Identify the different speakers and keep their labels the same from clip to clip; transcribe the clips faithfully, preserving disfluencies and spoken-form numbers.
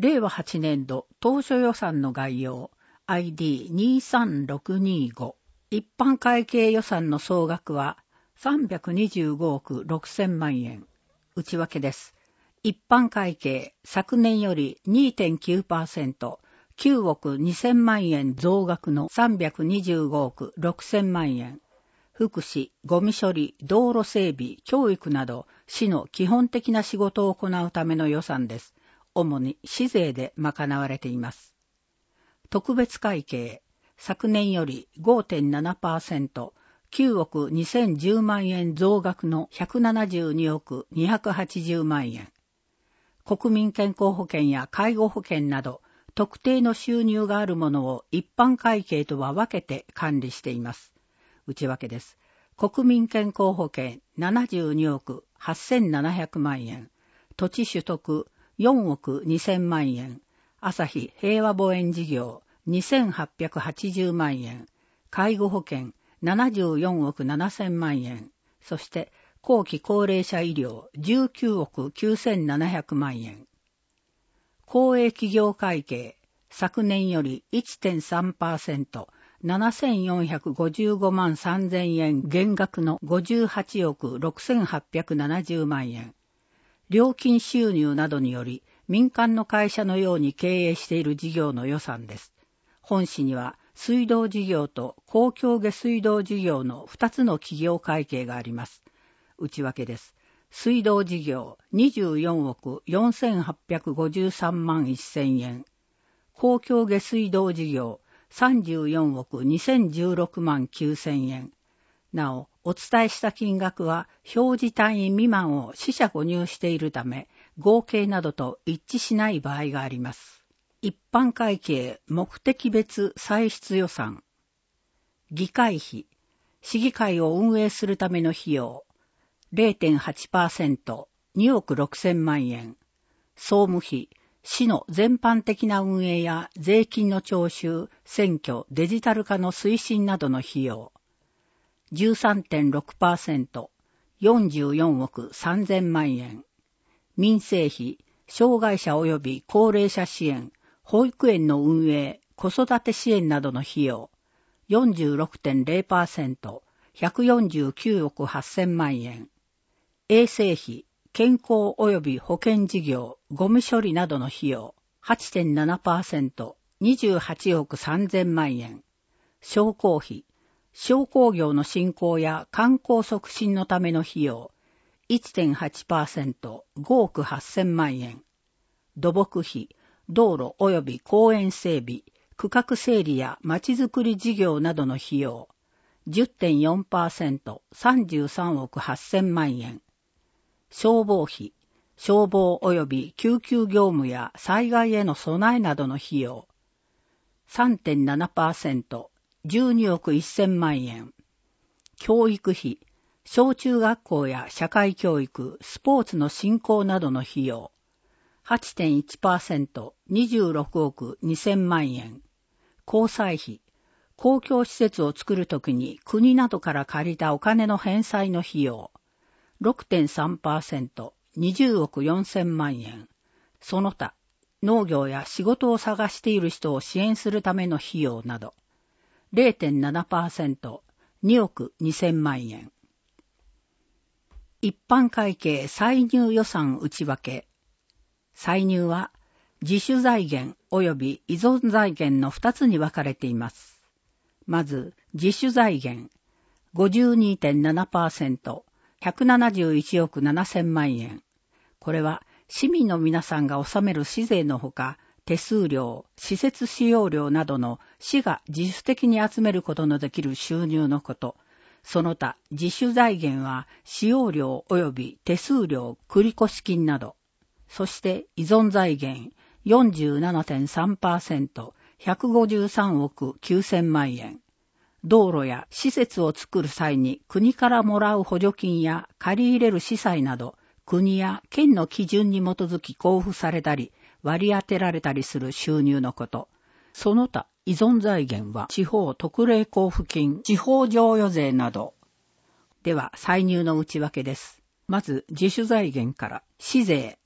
Speaker 1: れいわはちねんど当初予算の概要 アイディーにさんろくにご 一般会計予算の総額はさんびゃくにじゅうごおくろくせんまんえん。内訳です。一般会計昨年より にてんきゅうパーセント、きゅうおくにせんまんえん増額のさんびゃくにじゅうごおくろくせんまんえん。福祉、ゴミ処理、道路整備、教育など市の基本的な仕事を行うための予算です。主に市税で賄われています。特別会計、昨年より ごてんななパーセント、きゅうおくにせんじゅうまんえん増額のひゃくななじゅうにおくにひゃくはちじゅうまんえん。国民健康保険や介護保険など特定の収入があるものを一般会計とは分けて管理しています。内訳です。国民健康保険ななじゅうにおくはっせんななひゃくまんえん、土地取得よんおくにせんまんえん、朝日平和墓園事業にせんはっぴゃくはちじゅうまんえん、介護保険ななじゅうよんおくななせんまんえん、そして後期高齢者医療じゅうきゅうおくきゅうせんななひゃくまんえん。公営企業会計、昨年より いってんさんパーセント、ななせんよんひゃくごじゅうごまんさんぜんえん減額のごじゅうはちおくろくせんはっぴゃくななじゅうまんえん。料金収入などにより民間の会社のように経営している事業の予算です。本市には水道事業と公共下水道事業のふたつの企業会計があります。内訳です。水道事業にじゅうよんおくよんせんはっぴゃくごじゅうさんまんせんえん。公共下水道事業さんじゅうよんおくにせんじゅうろくまんきゅうせんえん。なお、お伝えした金額は表示単位未満を四捨五入しているため、合計などと一致しない場合があります。一般会計目的別歳出予算。議会費、市議会を運営するための費用、れいてんはちパーセント、におくろくせんまんえん。総務費、市の全般的な運営や税金の徴収、選挙、デジタル化の推進などの費用。じゅうさんてんろくパーセント、よんじゅうよんおくさんぜんまんえん。民生費、障害者及び高齢者支援、保育園の運営、子育て支援などの費用。よんじゅうろくてんれいパーセント、ひゃくよんじゅうきゅうおくはっせんまんえん。衛生費、健康及び保険事業、ゴミ処理などの費用 はちてんななパーセント、にじゅうはちおくさんぜんまんえん。商工費、商工業の振興や観光促進のための費用 いってんはちパーセント、ごおくはっせんまんえん。土木費、道路及び公園整備、区画整理やまちづくり事業などの費用 じゅってんよんパーセント、さんじゅうさんおくはっせんまんえん。消防費、消防及び救急業務や災害への備えなどの費用 さんてんななパーセント、じゅうにおくせんまんえん。教育費、小中学校や社会教育、スポーツの振興などの費用 はちてんいちパーセント、にじゅうろくおくにせんまんえん。公債費、公共施設を作るときに国などから借りたお金の返済の費用 ろくてんさんパーセント、にじゅうおくよんせんまんえん。その他、農業や仕事を探している人を支援するための費用など れいてんななパーセント、におくにせんまんえん。一般会計歳入予算内訳。歳入は自主財源及び依存財源のふたつに分かれています。まず、自主財源 ごじゅうにてんななパーセント、ひゃくななじゅういちおくななせんまんえん。これは市民の皆さんが納める市税のほか、手数料、施設使用料などの市が自主的に集めることのできる収入のこと。その他、自主財源は使用料及び手数料、繰越金など。そして依存財源 よんじゅうななてんさんパーセント、ひゃくごじゅうさんおくきゅうせんまんえん。道路や施設を作る際に国からもらう補助金や借り入れる司債など、国や県の基準に基づき交付されたり、割り当てられたりする収入のこと。その他、依存財源は地方特例交付金、地方譲与税など。では、歳入の内訳です。まず、自主財源から、市税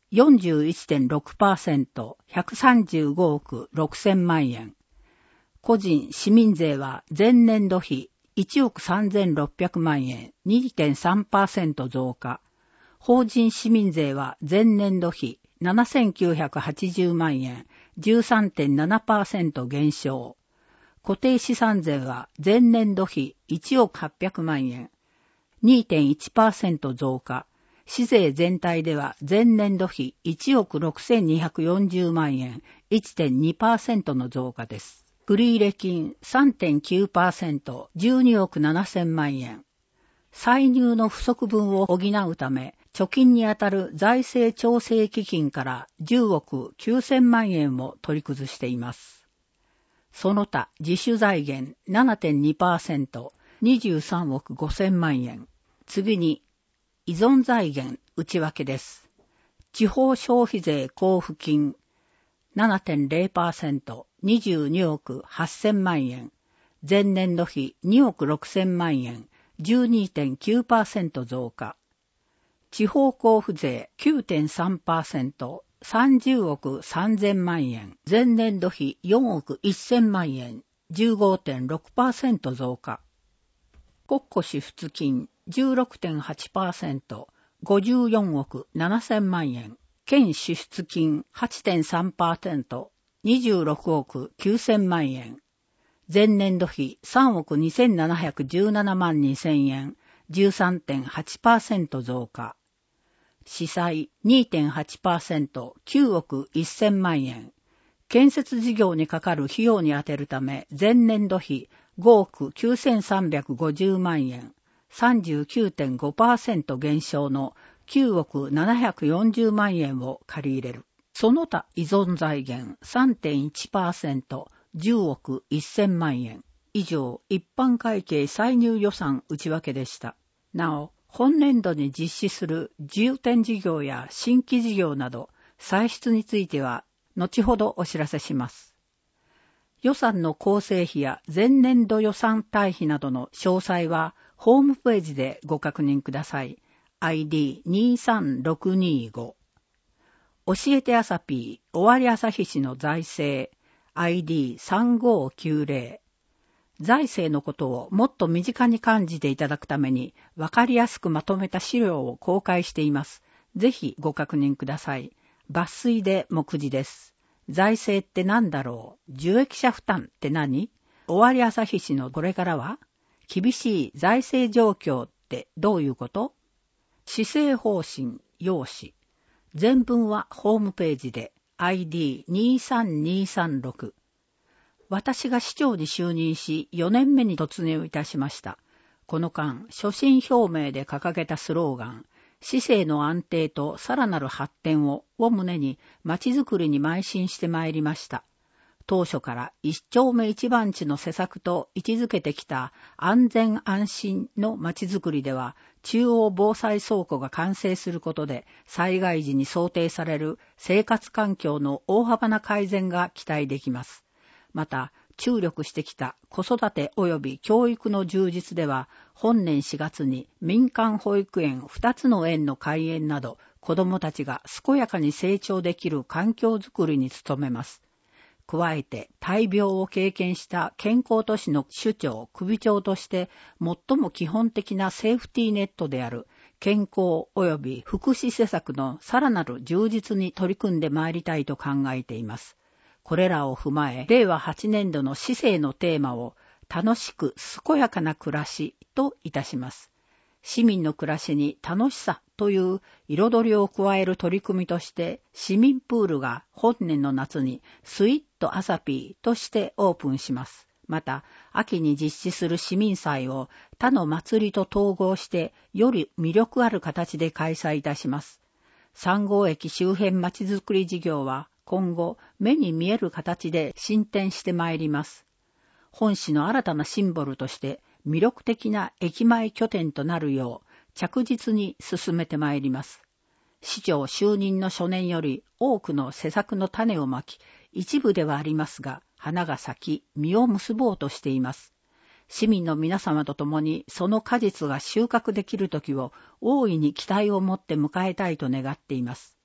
Speaker 1: よんじゅういってんろくパーセント、ひゃくさんじゅうごおくろくせんまんえん。個人市民税は前年度比いちおくさんぜんろっぴゃくまんえん、にてんさんパーセント 増加。法人市民税は前年度比ななせんきゅうひゃくはちじゅうまんえん、じゅうさんてんななパーセント 減少。固定資産税は前年度比いちおくはっぴゃくまんえん、にてんいちパーセント 増加。市税全体では前年度比いちおくろくせんにひゃくよんじゅうまんえん、いってんにパーセント の増加です。繰入金 さんてんきゅうパーセント、じゅうにおくななせんまんえん。歳入の不足分を補うため、貯金にあたる財政調整基金からじゅうおくきゅうせんまんえんを取り崩しています。その他、自主財源 ななてんにパーセント、にじゅうさんおくごせんまんえん。次に、依存財源内訳です。地方消費税交付金 ななてんれいパーセント、にじゅうにおくはっせんまんえん。前年度比におくろくせんまんえん、じゅうにてんきゅうパーセント 増加。地方交付税 きゅうてんさんパーセント、さんじゅうおくさんぜんまんえん。前年度比よんおくせんまんえん、じゅうごてんろくパーセント 増加。国庫支出金 じゅうろくてんはちパーセント、ごじゅうよんおくななせんまんえん。県支出金 はちてんさんパーセント、にじゅうろくおくきゅうせんまんえん。前年度比さんおくにせんななひゃくじゅうななまんにせんえん、じゅうさんてんはちパーセント 増加。市債 にてんはちパーセント、きゅうおくせんまんえん。建設事業にかかる費用に充てるため、前年度比ごおくきゅうせんさんびゃくごじゅうまんえん、さんじゅうきゅうてんごパーセント 減少のきゅうおくななひゃくよんじゅうまんえんを借り入れる。その他依存財源 さんてんいちパーセント、じゅうおくせんまんえん。以上、一般会計歳入予算内訳でした。なお、本年度に実施する重点事業や新規事業など、歳出については、後ほどお知らせします。予算の構成費や前年度予算対比などの詳細は、ホームページでご確認ください。アイディーにさんろくにご。教えてあさぴー、尾張旭市の財政、アイディーさんごきゅうぜろ。財政のことをもっと身近に感じていただくために、わかりやすくまとめた資料を公開しています。ぜひご確認ください。抜粋で目次です。財政って何だろう？受益者負担って何？尾張旭市のこれからは？厳しい財政状況ってどういうこと？施政方針、要旨。全文はホームページで アイディーにさんにさんろく。私が市長に就任しよねんめに突入いたしました。この間、所信表明で掲げたスローガン、市政の安定とさらなる発展をを胸に町づくりに邁進してまいりました。当初から一丁目一番地の施策と位置づけてきた安全安心の町づくりでは、中央防災倉庫が完成することで災害時に想定される生活環境の大幅な改善が期待できます。また、注力してきた子育て及び教育の充実では、本年しがつに民間保育園ふたつの園の開園など、子どもたちが健やかに成長できる環境づくりに努めます。加えて、大病を経験した健康都市の首長、首長として、最も基本的なセーフティーネットである健康及び福祉施策のさらなる充実に取り組んでまいりたいと考えています。これらを踏まえ、れいわはちねんどの市政のテーマを、楽しく健やかな暮らしといたします。市民の暮らしに楽しさという彩りを加える取り組みとして、市民プールが本年の夏にスイットアサピーとしてオープンします。また、秋に実施する市民祭を他の祭りと統合して、より魅力ある形で開催いたします。さん号駅周辺まちづくり事業は、今後、目に見える形で進展してまいります。本市の新たなシンボルとして、魅力的な駅前拠点となるよう、着実に進めてまいります。市長就任の初年より多くの施策の種をまき、一部ではありますが、花が咲き、実を結ぼうとしています。市民の皆様と共にその果実が収穫できるときを大いに期待を持って迎えたいと願っています。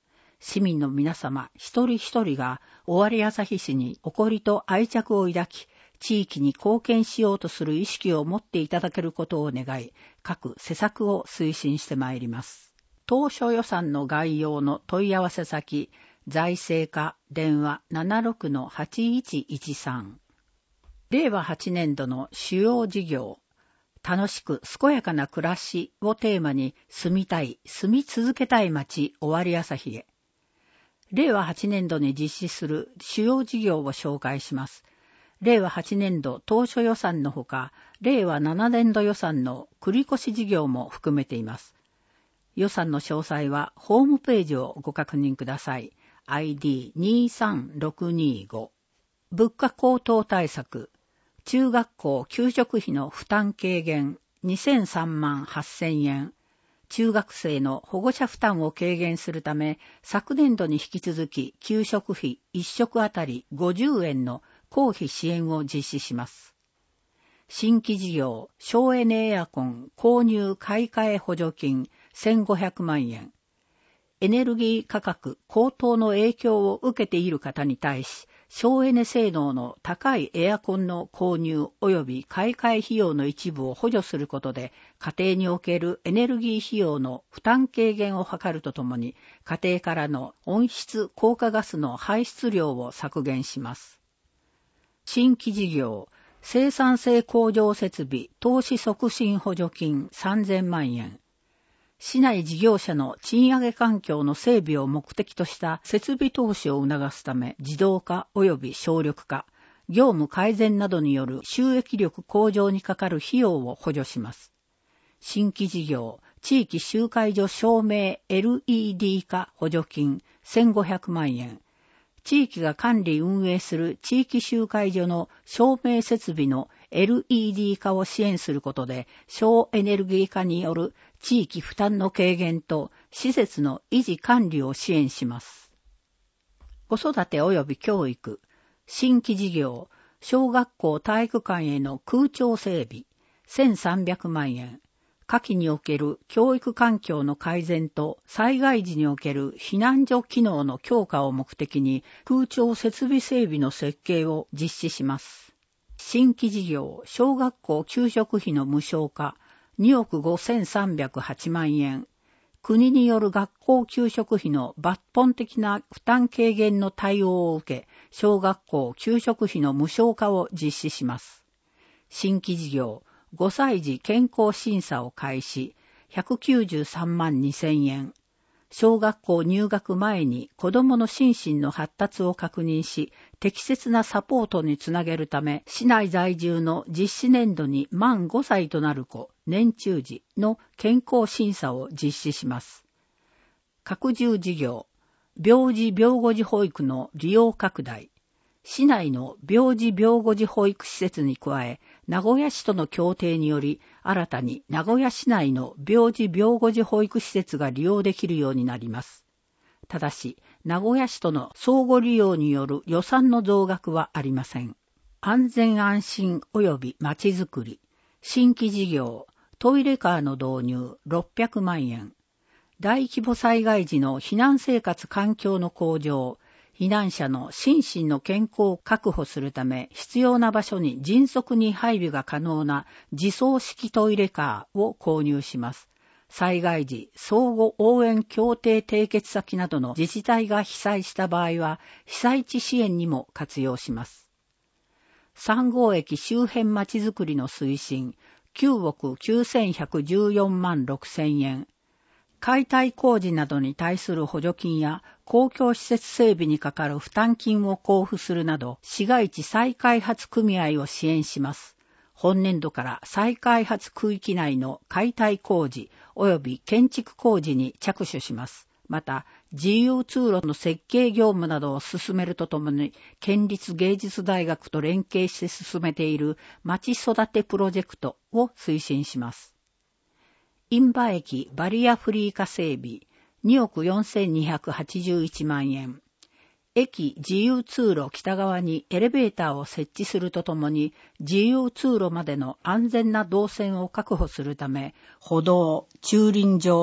Speaker 1: 市民の皆様一人一人が尾張旭市に誇りと愛着を抱き、地域に貢献しようとする意識を持っていただけることを願い、各施策を推進してまいります。当初予算の概要の問い合わせ先、財政課電話 ななろくのはちいちいちさん。れいわはちねんどの主要事業、楽しく健やかな暮らしをテーマに住みたい、住み続けたい町尾張旭へ。れいわはちねんどに実施する主要事業を紹介します。れいわはちねんど当初予算のほか、れいわななねんど予算の繰越事業も含めています。予算の詳細はホームページをご確認ください。アイディーにさんろくにご。物価高騰対策。中学校給食費の負担軽減にせんさんまんはっせんえん。中学生の保護者負担を軽減するため、昨年度に引き続き給食費いっ食あたりごじゅうえんの公費支援を実施します。新規事業、省エネエアコン購入買い替え補助金せんごひゃくまんえん。エネルギー価格高騰の影響を受けている方に対し、省エネ性能の高いエアコンの購入及び買い替え費用の一部を補助することで、家庭におけるエネルギー費用の負担軽減を図るとともに、家庭からの温室効果ガスの排出量を削減します。新規事業、生産性向上設備投資促進補助金さんぜんまんえん。市内事業者の賃上げ環境の整備を目的とした設備投資を促すため、自動化及び省力化、業務改善などによる収益力向上にかかる費用を補助します。新規事業、地域集会所照明 エルイーディー 化補助金せんごひゃくまんえん。地域が管理運営する地域集会所の照明設備の エルイーディー 化を支援することで、省エネルギー化による地域負担の軽減と施設の維持管理を支援します。子育て及び教育、新規事業、小学校体育館への空調整備、せんさんびゃくまんえん。夏季における教育環境の改善と災害時における避難所機能の強化を目的に空調設備整備の設計を実施します。新規事業、小学校給食費の無償化、におくごせんさんびゃくはちまんえん。国による学校給食費の抜本的な負担軽減の対応を受け、小学校給食費の無償化を実施します。新規事業、ごさい児健康審査を開始、ひゃくきゅうじゅうさんまんにせんえん。小学校入学前に子どもの心身の発達を確認し、適切なサポートにつなげるため、市内在住の実施年度に満ごさいとなる子、年中児の健康審査を実施します。拡充事業、病児病後児保育の利用拡大。市内の病児病後児保育施設に加え、名古屋市との協定により、新たに名古屋市内の病児病後児保育施設が利用できるようになります。ただし、名古屋市との相互利用による予算の増額はありません。安全安心及びまちづくり、新規事業、トイレカーの導入ろっぴゃくまんえん。大規模災害時の避難生活環境の向上、避難者の心身の健康を確保するため、必要な場所に迅速に配備が可能な自走式トイレカーを購入します。災害時、相互応援協定締結先などの自治体が被災した場合は、被災地支援にも活用します。さん号駅周辺まちづくりの推進、きゅうおくきゅうせんひゃくじゅうよんまんろくせんえん。解体工事などに対する補助金や公共施設整備にかかる負担金を交付するなど、市街地再開発組合を支援します。本年度から再開発区域内の解体工事及び建築工事に着手します。また、自由通路の設計業務などを進めるとともに、県立芸術大学と連携して進めている町育てプロジェクトを推進します。印旛駅バリアフリー化整備におくよんせんにひゃくはちじゅういちまんえん。駅自由通路北側にエレベーターを設置するとともに、自由通路までの安全な動線を確保するため、歩道、駐輪場、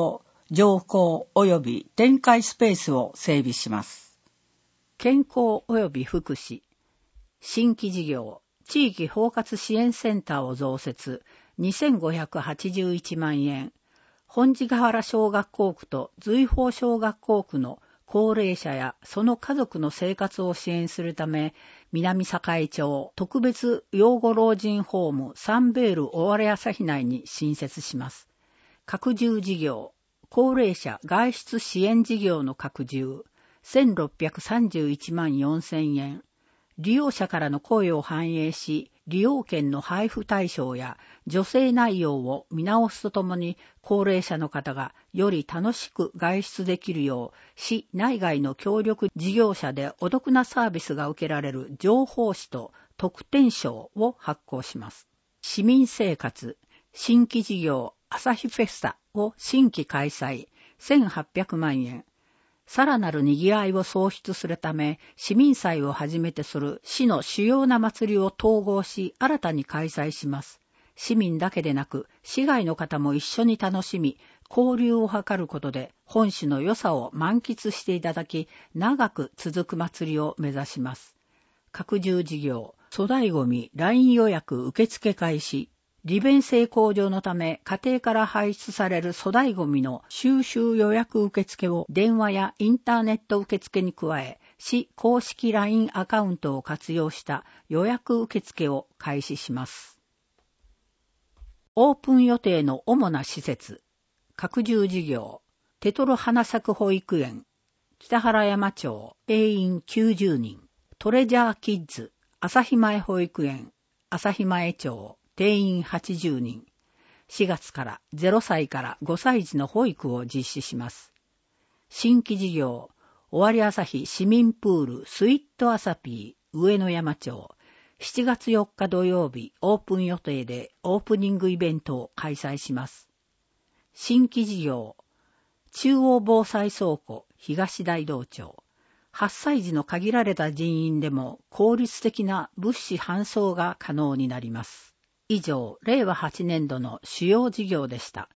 Speaker 1: 乗降及び展開スペースを整備します。健康及び福祉、新規事業、地域包括支援センターを増設、にせんごひゃくはちじゅういちまんえん、本地ヶ原小学校区と随宝小学校区の高齢者やその家族の生活を支援するため、南栄町特別養護老人ホームサンベール尾張旭内に新設します。拡充事業、高齢者外出支援事業の拡充、せんろっぴゃくさんじゅういちまんよんせんえん。利用者からの声を反映し、利用券の配布対象や助成内容を見直すとともに、高齢者の方がより楽しく外出できるよう、市内外の協力事業者でお得なサービスが受けられる情報誌と特典賞を発行します。市民生活、新規事業、朝日フェスタを新規開催、せんはっぴゃくまんえん。さらなる賑わいを創出するため、市民祭をはじめとする市の主要な祭りを統合し、新たに開催します。市民だけでなく、市外の方も一緒に楽しみ、交流を図ることで、本市の良さを満喫していただき、長く続く祭りを目指します。拡充事業、粗大ごみ ライン 予約受付開始。利便性向上のため、家庭から排出される粗大ごみの収集予約受付を電話やインターネット受付に加え、市公式 ライン アカウントを活用した予約受付を開始します。オープン予定の主な施設、拡充事業、テトロ花咲く保育園、北原山町、定員きゅうじゅうにん、トレジャーキッズ、朝日前保育園、朝日前町、定員はちじゅうにん。しがつからゼロさいからごさい児の保育を実施します。新規事業、尾張旭市民プールスイットアサピー上野山町。しちがつよっか土曜日オープン予定でオープニングイベントを開催します。新規事業、中央防災倉庫東大道町。はっさい児の限られた人員でも効率的な物資搬送が可能になります。以上、れいわはちねんどの主要事業でした。